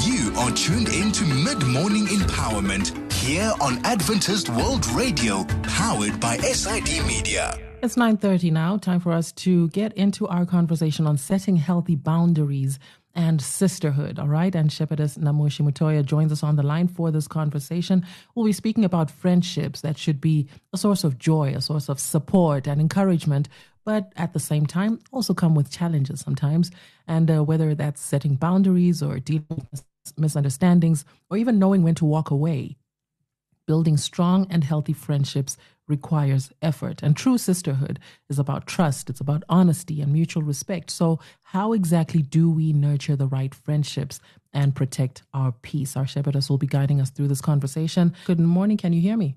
You are tuned in to Mid-Morning Empowerment here on Adventist World Radio, powered by SID Media. It's 9:30 now, time for us to get into our conversation on setting healthy boundaries and sisterhood, all right? And Shepherdess Namushi Mutoya joins us on the line for this conversation. We'll be speaking about friendships that should be a source of joy, a source of support and encouragement, but at the same time also come with challenges sometimes. And whether that's setting boundaries or dealing with misunderstandings or even knowing when to walk away, building strong and healthy friendships requires effort. And true sisterhood is about trust. It's about honesty and mutual respect. So how exactly do we nurture the right friendships and protect our peace? Our shepherdess will be guiding us through this conversation. Good morning. Can you hear me?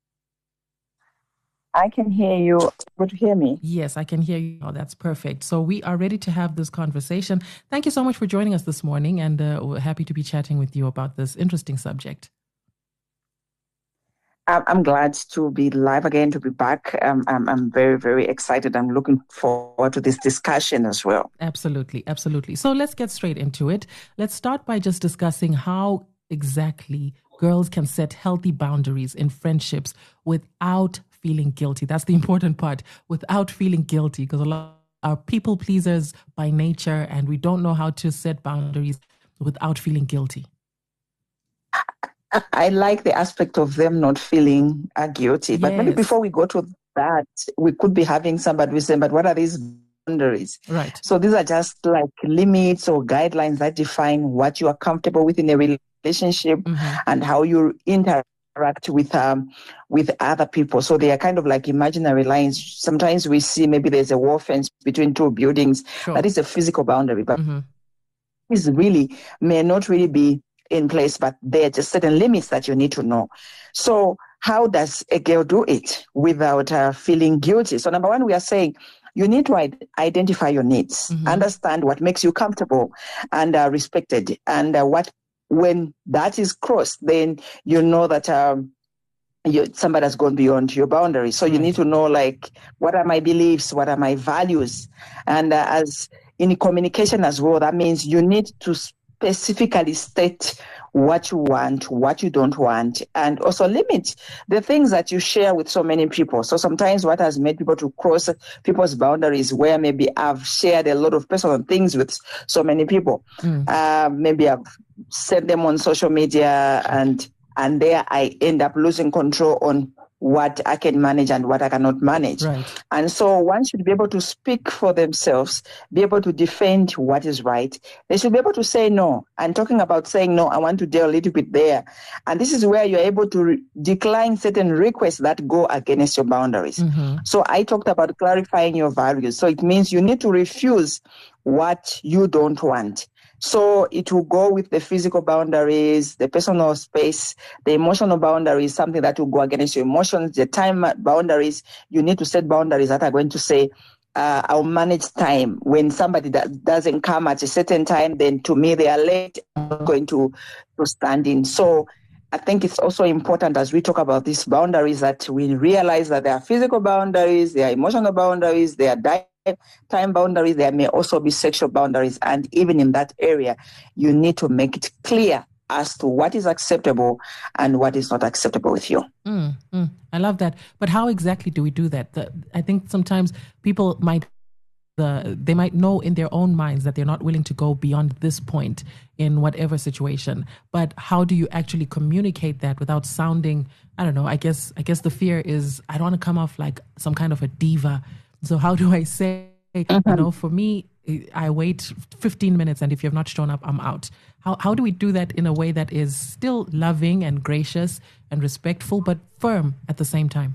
I can hear you. Would you hear me? Yes, I can hear you. Oh, that's perfect. So we are ready to have this conversation. Thank you so much for joining us this morning, and we're happy to be chatting with you about this interesting subject. I'm glad to be live again, to be back. I'm very, very excited. I'm looking forward to this discussion as well. Absolutely, absolutely. So let's get straight into it. Let's start by just discussing how exactly girls can set healthy boundaries in friendships without feeling guilty. That's the important part, without feeling guilty, because a lot are people pleasers by nature, and we don't know how to set boundaries without feeling guilty. I like the aspect of them not feeling guilty. But maybe before we go to that, we could be having somebody saying, but what are these boundaries? Right. So these are just like limits or guidelines that define what you are comfortable with in a relationship and how you interact with other people. So they are kind of like imaginary lines. Sometimes we see maybe there's a wall fence between two buildings. Sure. That is a physical boundary, but this really may not really be in place, but there are just certain limits that you need to know. So how does a girl do it without feeling guilty? So number one, we are saying you need to identify your needs, understand what makes you comfortable and respected, and when that is crossed, then you know that somebody has gone beyond your boundaries. So you need to know, like, what are my beliefs, what are my values, and as in communication as well, that means you need to specifically state what you want, what you don't want, and also limit the things that you share with so many people. So sometimes what has made people to cross people's boundaries, where maybe I've shared a lot of personal things with so many people. Maybe I've sent them on social media, and there I end up losing control on what I can manage and what I cannot manage. Right. And so one should be able to speak for themselves, be able to defend what is right. They should be able to say no. And talking about saying no, I want to dwell a little bit there. And this is where you're able to decline certain requests that go against your boundaries. So I talked about clarifying your values. So it means you need to refuse what you don't want. So it will go with the physical boundaries, the personal space, the emotional boundaries, something that will go against your emotions, the time boundaries. You need to set boundaries that are going to say, I'll manage time. When somebody that doesn't come at a certain time, then to me they are late, I'm not going to stand in. So I think it's also important as we talk about these boundaries that we realize that there are physical boundaries, there are emotional boundaries, there are time boundaries, there may also be sexual boundaries. And even in that area, you need to make it clear as to what is acceptable and what is not acceptable with you. I love that. But how exactly do we do that? I think sometimes people might know in their own minds that they're not willing to go beyond this point in whatever situation. But how do you actually communicate that without sounding, I don't know, I guess the fear is I don't want to come off like some kind of a diva. So how do I say, for me, I wait 15 minutes and if you have not shown up, I'm out. How do we do that in a way that is still loving and gracious and respectful, but firm at the same time?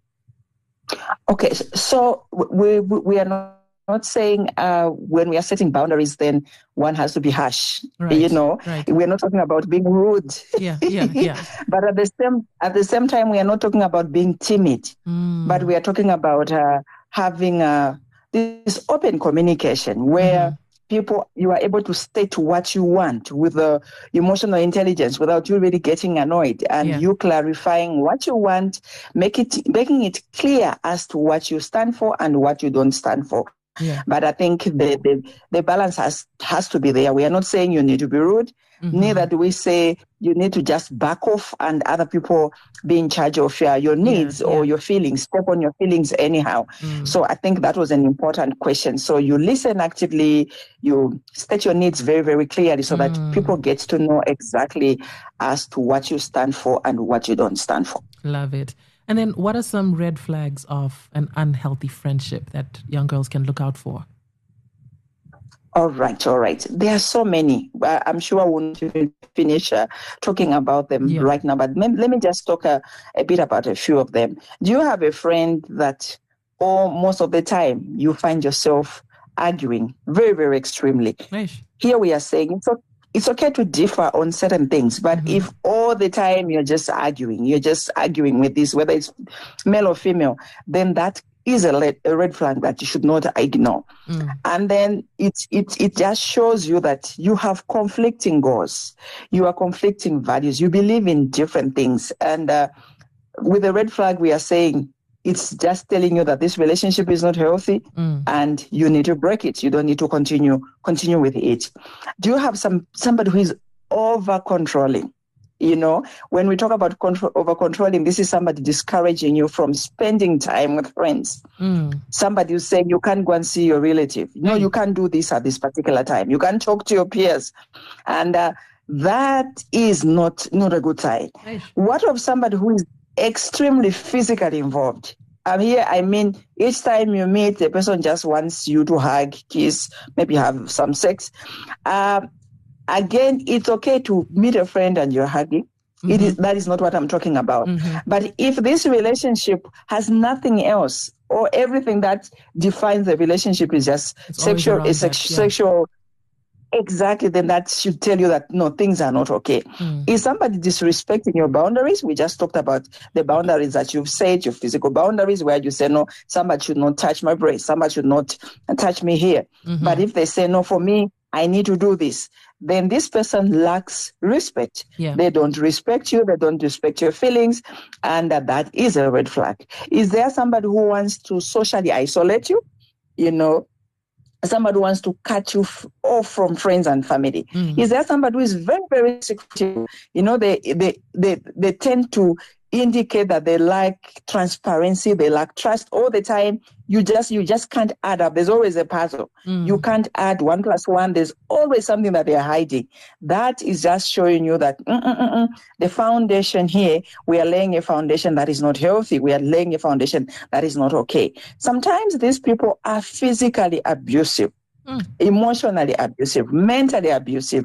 Okay, so we are not saying when we are setting boundaries, then one has to be harsh. Right, right. We're not talking about being rude. Yeah. But at the same time, we are not talking about being timid. But we are talking about having this open communication where you are able to state what you want with emotional intelligence without you really getting annoyed, and you clarifying what you want, making it clear as to what you stand for and what you don't stand for. Yeah. But I think the balance has to be there. We are not saying you need to be rude. Neither do we say you need to just back off and other people be in charge of your needs or your feelings, step on your feelings anyhow. So I think that was an important question. So you listen actively, you state your needs very, very clearly so that people get to know exactly as to what you stand for and what you don't stand for. Love it. And then what are some red flags of an unhealthy friendship that young girls can look out for? All right. There are so many. I'm sure I won't even finish talking about them right now, but let me just talk a bit about a few of them. Do you have a friend that most of the time you find yourself arguing very, very extremely? Nice. Here we are saying it's okay to differ on certain things, but if all the time you're just arguing with this, whether it's male or female, then that is a red flag that you should not ignore. And then it just shows you that you have conflicting goals. You are conflicting values. You believe in different things. And with a red flag, we are saying it's just telling you that this relationship is not healthy and you need to break it. You don't need to continue with it. Do you have somebody who is over controlling? You know, when we talk about over controlling, this is somebody discouraging you from spending time with friends. Somebody who's saying you can't go and see your relative. No, you can't do this at this particular time. You can't talk to your peers. And that is not a good sign. What of somebody who is extremely physically involved? Here, I mean, each time you meet, the person just wants you to hug, kiss, maybe have some sex. Again, it's okay to meet a friend and you're hugging. That is not what I'm talking about. But if this relationship has nothing else, or everything that defines the relationship is just sexual, exactly, then that should tell you that, no, things are not okay. Is somebody disrespecting your boundaries? We just talked about the boundaries that you've said, your physical boundaries, where you say, no, somebody should not touch my breast, somebody should not touch me here. But if they say, no, for me, I need to do this, then this person lacks respect. They don't respect you. They don't respect your feelings. And that is a red flag. Is there somebody who wants to socially isolate you? You know, somebody wants to cut you off from friends and family. Is there somebody who is very, very secretive? You know, they tend to indicate that they lack transparency, they lack trust all the time. You just can't add up. There's always a puzzle. You can't add 1 + 1. There's always something that they're hiding. That is just showing you that the foundation here, we are laying a foundation that is not healthy. We are laying a foundation that is not okay. Sometimes these people are physically abusive, emotionally abusive, mentally abusive.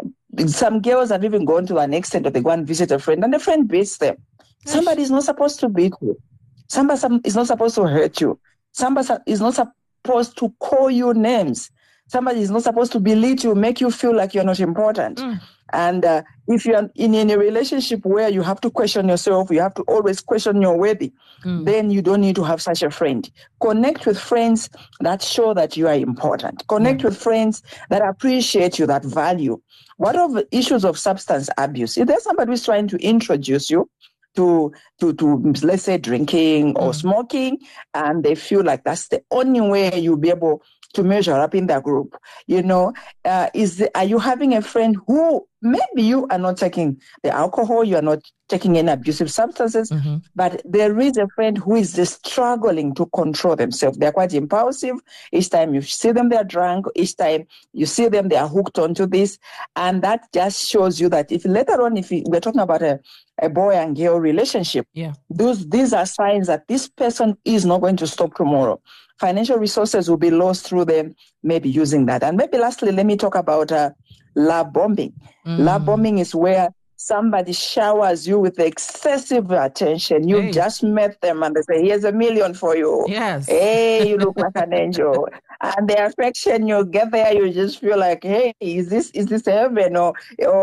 Some girls have even gone to an extent that they go and visit a friend and the friend beats them. Somebody is not supposed to beat you. Somebody is not supposed to hurt you. Somebody is not supposed to call you names. Somebody is not supposed to belittle you, make you feel like you're not important. And if you're in a relationship where you have to question yourself, you have to always question your worthy, then you don't need to have such a friend. Connect with friends that show that you are important. Connect with friends that appreciate you, that value. What of issues of substance abuse? If there's somebody who's trying to introduce you to let's say drinking or smoking, and they feel like that's the only way you'll be able to measure up in that group, you know, are you having a friend who maybe you are not taking the alcohol, you are not taking any abusive substances, but there is a friend who is just struggling to control themselves. They're quite impulsive. Each time you see them, they're drunk. Each time you see them, they are hooked onto this. And that just shows you that if later on, we're talking about a boy and girl relationship, these are signs that this person is not going to stop tomorrow. Financial resources will be lost through them maybe using that. And maybe lastly, let me talk about love bombing. Love bombing is where somebody showers you with excessive attention. You just met them and they say, here's $1 million for you. Yes. Hey, you look like an angel. And the affection, you get there, you just feel like, hey, is this heaven or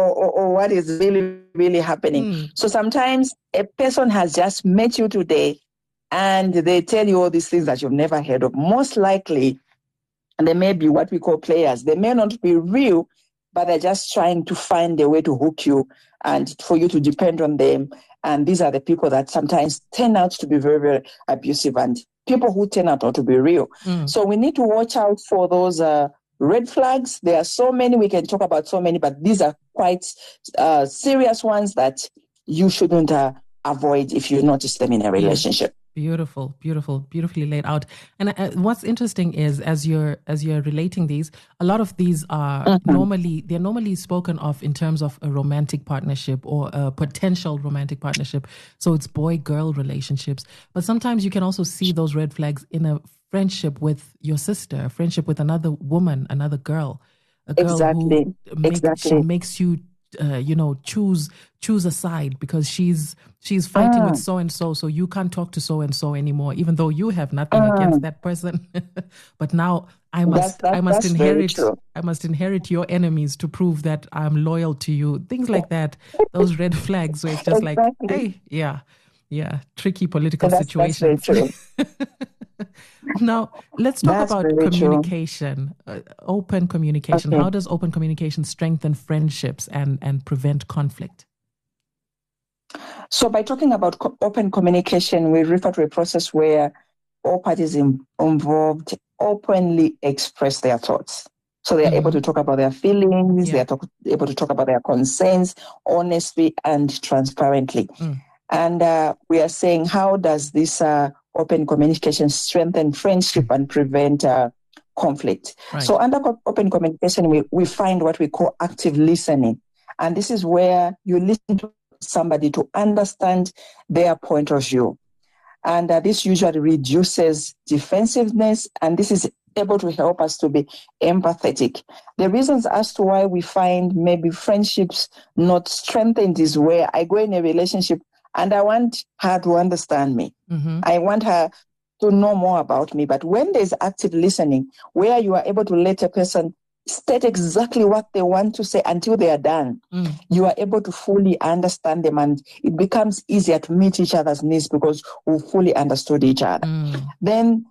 what is really, really happening? So sometimes a person has just met you today and they tell you all these things that you've never heard of. Most likely, and they may be what we call players. They may not be real, but they're just trying to find a way to hook you and for you to depend on them. And these are the people that sometimes turn out to be very, very abusive and people who turn out not to be real. So we need to watch out for those red flags. There are so many, we can talk about so many, but these are quite serious ones that you shouldn't avoid if you notice them in a relationship. Beautiful, beautifully laid out. And what's interesting is as you're relating these, a lot of these are normally spoken of in terms of a romantic partnership or a potential romantic partnership. So it's boy-girl relationships. But sometimes you can also see those red flags in a friendship with your sister, a friendship with another woman, another girl, a girl who makes you choose a side because she's fighting with so and so you can't talk to so and so anymore, even though you have nothing against that person. But now I must inherit your enemies to prove that I'm loyal to you. Things like that. Those red flags where it's just like, hey, tricky political situations. That's very true. Now, let's talk about communication, open communication. Okay. How does open communication strengthen friendships and prevent conflict? So by talking about open communication, we refer to a process where all parties involved openly express their thoughts. So they are able to talk about their feelings, they are able to talk about their concerns honestly and transparently. And we are saying, how does this open communication strengthen friendship and prevent conflict? Right. So under open communication, we find what we call active listening. And this is where you listen to somebody to understand their point of view. And this usually reduces defensiveness, and this is able to help us to be empathetic. The reasons as to why we find maybe friendships not strengthened is where I go in a relationship and I want her to understand me. I want her to know more about me. But when there's active listening, where you are able to let a person state exactly what they want to say until they are done, you are able to fully understand them, and it becomes easier to meet each other's needs because we fully understood each other. Then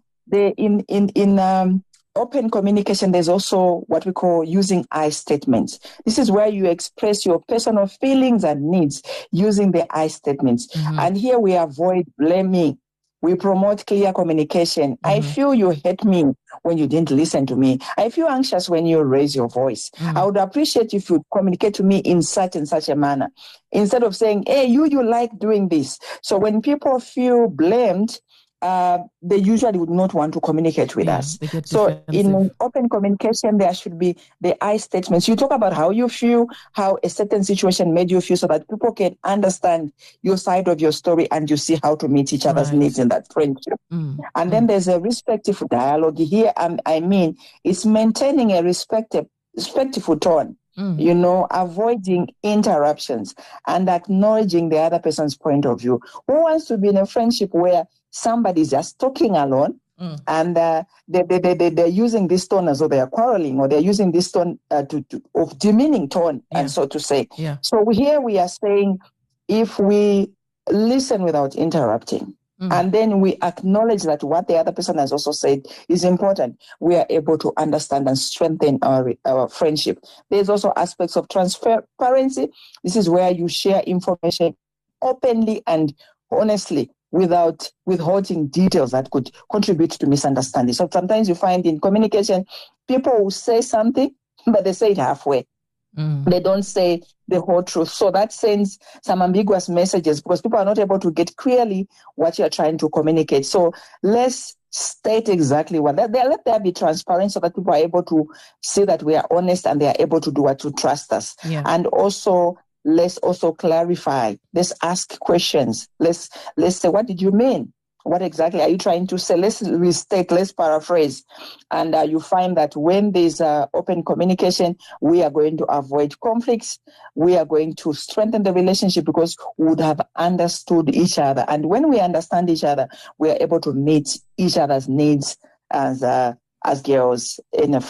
in open communication, there's also what we call using I statements. This is where you express your personal feelings and needs using the I statements. And here we avoid blaming. We promote clear communication. I feel you hate me when you didn't listen to me. I feel anxious when you raise your voice. I would appreciate if you communicate to me in such and such a manner, instead of saying, hey, you like doing this. So when people feel blamed, they usually would not want to communicate with us. So in open communication, there should be the I statements. You talk about how you feel, how a certain situation made you feel, so that people can understand your side of your story and you see how to meet each other's needs in that friendship. And then there's a respectful dialogue here. I mean, it's maintaining a respectful tone. Avoiding interruptions and acknowledging the other person's point of view. Who wants to be in a friendship where somebody's just talking alone and they're using this tone as though they are quarreling, or they're using this tone of demeaning tone, and so to say. So here we are saying, if we listen without interrupting, and then we acknowledge that what the other person has also said is important, we are able to understand and strengthen our friendship. There's also aspects of transparency. This is where you share information openly and honestly without withholding details that could contribute to misunderstanding. So sometimes you find in communication, people will say something, but they say it halfway. They don't say the whole truth. So that sends some ambiguous messages because people are not able to get clearly what you're trying to communicate. So let's state exactly what let there be transparent so that people are able to see that we are honest and they are able to do what to trust us. And also, let's also clarify. Let's ask questions. Let's say, what did you mean? What exactly are you trying to say? Let's restate, let's paraphrase. And you find that when there's open communication, we are going to avoid conflicts. We are going to strengthen the relationship because we would have understood each other. And when we understand each other, we are able to meet each other's needs as girls in a friendship.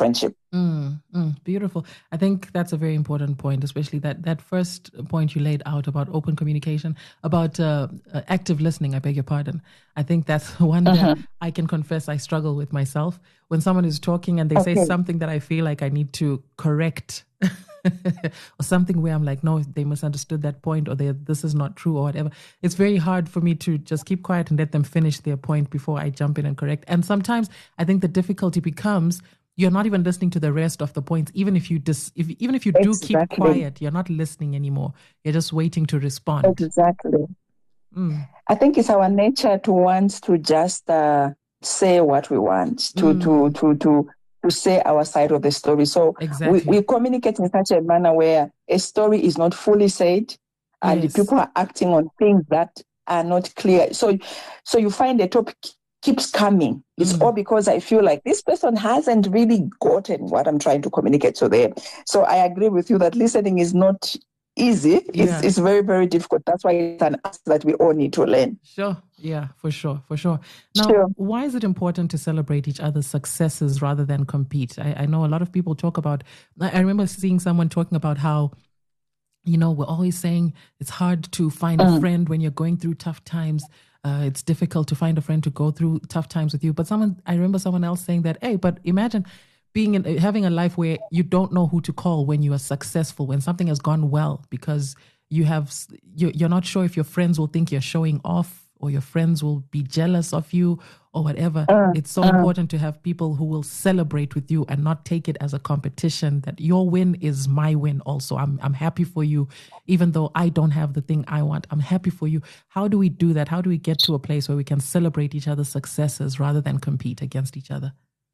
Beautiful. I think that's a very important point, especially that first point you laid out about open communication, about active listening. I beg your pardon. I think that's one that I can confess I struggle with myself. When someone is talking and they say something that I feel like I need to correct, or something where I'm like, no, they misunderstood that point, or this is not true, or whatever. It's very hard for me to just keep quiet and let them finish their point before I jump in and correct. And sometimes I think the difficulty becomes you're not even listening to the rest of the points. Even if you do keep quiet, you're not listening anymore. You're just waiting to respond. Exactly. I think it's our nature to want to just say what we want, to say our side of the story. So we communicate in such a manner where a story is not fully said, and people are acting on things that are not clear. So you find the topic keeps coming. It's all because I feel like this person hasn't really gotten what I'm trying to communicate to them. So I agree with you that listening is not easy. It's very, very difficult. That's why it's an ask that we all need to learn. Sure. Yeah, for sure. Now, why is it important to celebrate each other's successes rather than compete? I know a lot of people talk about, I remember seeing someone talking about how, we're always saying it's hard to find a friend when you're going through tough times. It's difficult to find a friend to go through tough times with you. But I remember someone else saying that, hey, but imagine having a life where you don't know who to call when you are successful, when something has gone well, because you're not sure if your friends will think you're showing off, or your friends will be jealous of you, or whatever. It's so important to have people who will celebrate with you and not take it as a competition, that your win is my win also. I'm happy for you, even though I don't have the thing I want. I'm happy for you. How do we do that? How do we get to a place where we can celebrate each other's successes rather than compete against each other?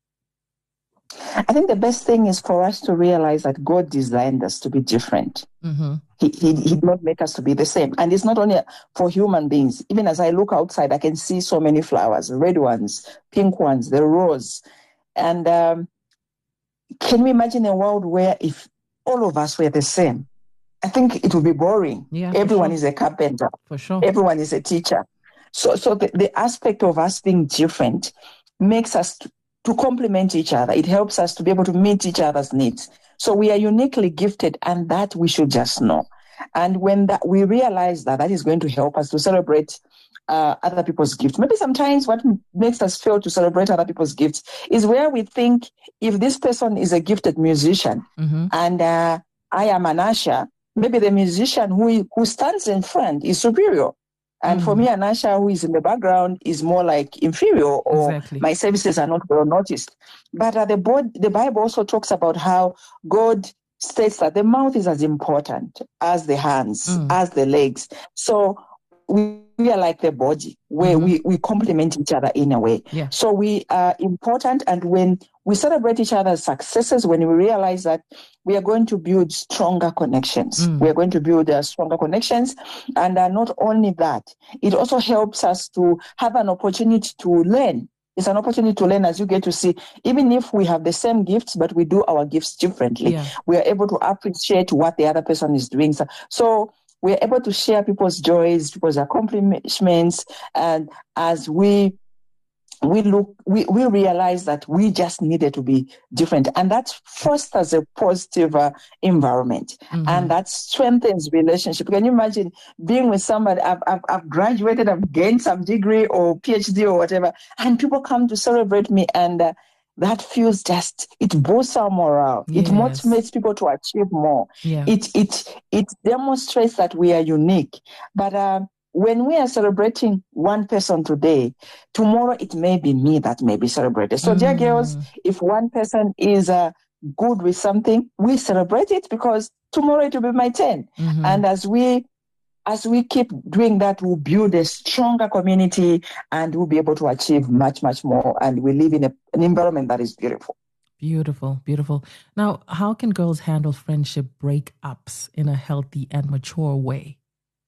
I think the best thing is for us to realize that God designed us to be different. He did not make us to be the same. And it's not only for human beings. Even as I look outside, I can see so many flowers, red ones, pink ones, the rose. And can we imagine a world where if all of us were the same? I think it would be boring. Yeah, everyone is a carpenter. For sure. Everyone is a teacher. So the aspect of us being different makes us to complement each other. It helps us to be able to meet each other's needs. So we are uniquely gifted, and that we should just know. And when we realize that is going to help us to celebrate other people's gifts. Maybe sometimes what makes us fail to celebrate other people's gifts is where we think if this person is a gifted musician and I am an usher, maybe the musician who stands in front is superior. And for me, an usher who is in the background is more like inferior, or my services are not well noticed. But the Bible also talks about how God states that the mouth is as important as the hands, as the legs. So we are like the body where we complement each other in a way. Yeah. So we are important, and when we celebrate each other's successes, when we realize that we are going to build stronger connections. We are going to build stronger connections. And not only that, it also helps us to have an opportunity to learn. It's an opportunity to learn as you get to see, even if we have the same gifts, but we do our gifts differently. We are able to appreciate what the other person is doing. So we are able to share people's joys, people's accomplishments, and as we realize that we just needed to be different, and that fosters a positive environment, and that strengthens relationship. Can you imagine being with somebody? I've graduated, I've gained some degree or PhD or whatever, and people come to celebrate me, and that feels it boosts our morale. Yes. It motivates people to achieve more. Yeah. It demonstrates that we are unique, but when we are celebrating one person today, tomorrow it may be me that may be celebrated. So, dear girls, if one person is good with something, we celebrate it, because tomorrow it will be my turn. And as we keep doing that, we'll build a stronger community, and we'll be able to achieve much, much more. And we live in an environment that is beautiful. Beautiful, beautiful. Now, how can girls handle friendship breakups in a healthy and mature way?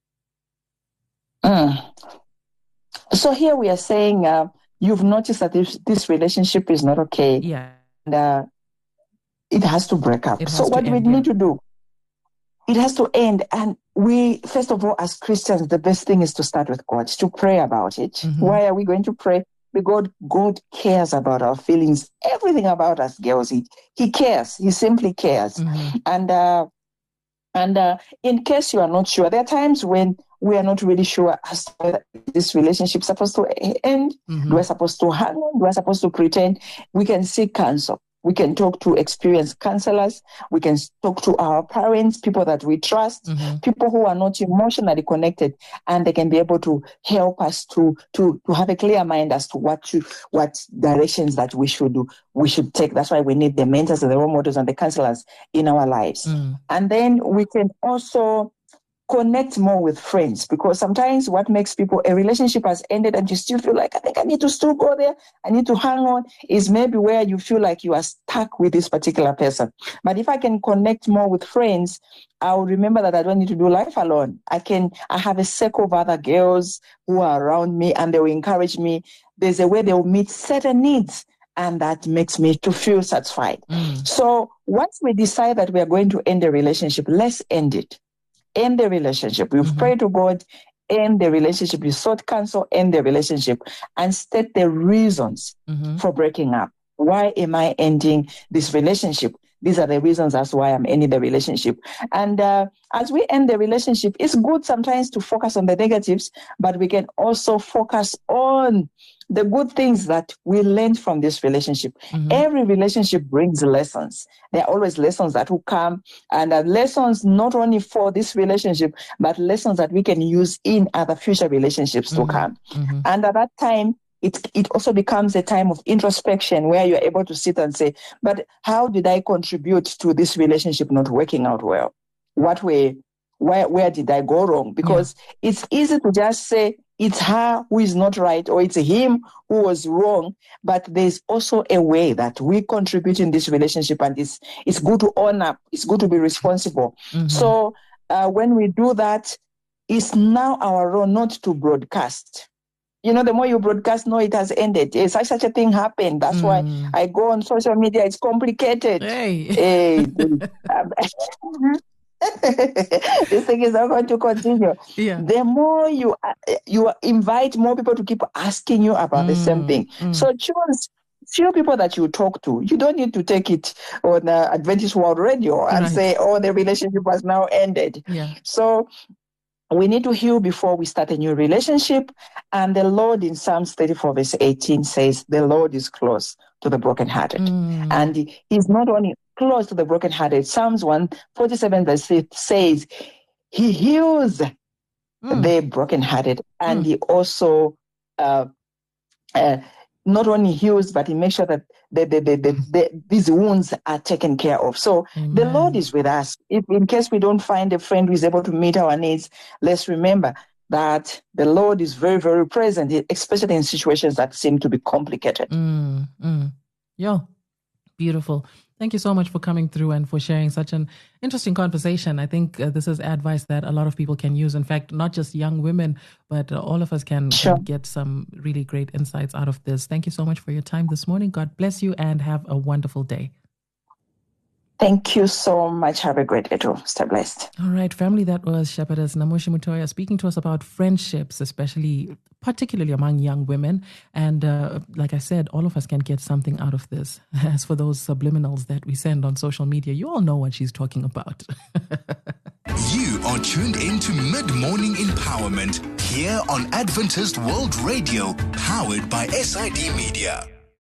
So here we are saying, you've noticed that this relationship is not okay. Yeah. And it has to break up. So what do we need to do? It has to end. And we, first of all, as Christians, the best thing is to start with God, to pray about it. Why are we going to pray? God cares about our feelings, everything about us, girls. He cares. He simply cares. Mm-hmm. And in case you are not sure, there are times when we are not really sure as to whether this relationship is supposed to end. Mm-hmm. Do I supposed to hang on? Do I supposed to pretend? We can seek counsel. We can talk to experienced counselors. We can talk to our parents, people that we trust, mm-hmm. people who are not emotionally connected, and they can be able to help us to have a clear mind as to what directions that we should take. That's why we need the mentors and the role models and the counselors in our lives. Mm. And then we can also connect more with friends, because sometimes what makes people, a relationship has ended and you still feel like, I think I need to still go there, I need to hang on, is maybe where you feel like you are stuck with this particular person. But if I can connect more with friends, I'll remember that I don't need to do life alone. I have a circle of other girls who are around me and they will encourage me. There's a way they will meet certain needs, and that makes me to feel satisfied. Mm. So once we decide that we are going to end a relationship, let's end it. End the relationship. We've mm-hmm. prayed to God, end the relationship. You sought counsel, end the relationship, and state the reasons mm-hmm. for breaking up. Why am I ending this relationship? These are the reasons as why I'm ending the relationship. And as we end the relationship, it's good sometimes to focus on the negatives, but we can also focus on the good things that we learned from this relationship. Mm-hmm. Every relationship brings lessons. There are always lessons that will come, and lessons not only for this relationship, but lessons that we can use in other future relationships mm-hmm. to come. Mm-hmm. And at that time, it also becomes a time of introspection where you're able to sit and say, but how did I contribute to this relationship not working out well? Where did I go wrong? Because it's easy to just say it's her who is not right or it's him who was wrong, but there's also a way that we contribute in this relationship, and it's good to own up. It's good to be responsible. Mm-hmm. So when we do that, it's now our role not to broadcast. You know, the more you broadcast, no, it has ended. Such a thing happened. That's why I go on social media. It's complicated. Hey. This thing is not going to continue. Yeah. The more you invite more people to keep asking you about the same thing. So choose few people that you talk to. You don't need to take it on Adventist World Radio and say, oh, the relationship has now ended. Yeah. So we need to heal before we start a new relationship. And the Lord in Psalms 34 verse 18 says, the Lord is close to the brokenhearted. And he's not only close to the brokenhearted. Psalms 147 verse 6 says, he heals the brokenhearted. And he also not only heals, but he makes sure that these wounds are taken care of. So the Lord is with us. If in case we don't find a friend who is able to meet our needs, let's remember that the Lord is very, very present, especially in situations that seem to be complicated. Yeah, beautiful. Thank you so much for coming through and for sharing such an interesting conversation. I think this is advice that a lot of people can use. In fact, not just young women, but all of us can get some really great insights out of this. Thank you so much for your time this morning. God bless you and have a wonderful day. Thank you so much. Have a great day too. Stay blessed. All right, family, that was Shepherdess Namushi Mutoya speaking to us about friendships, particularly among young women. And like I said, all of us can get something out of this. As for those subliminals that we send on social media, you all know what she's talking about. You are tuned into Mid-Morning Empowerment here on Adventist World Radio, powered by SID Media.